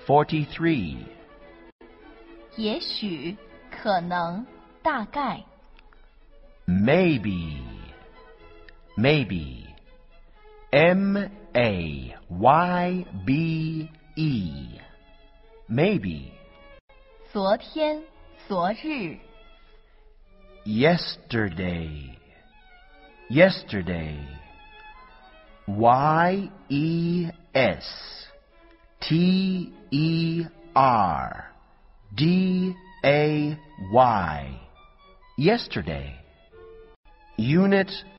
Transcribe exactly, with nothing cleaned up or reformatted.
forty-three. 也许，可能，大概。 Maybe. Maybe. M A Y B E. Maybe. 昨天，昨日。 Yesterday. Yesterday. Y E S T E R D A Y. Yesterday. Unit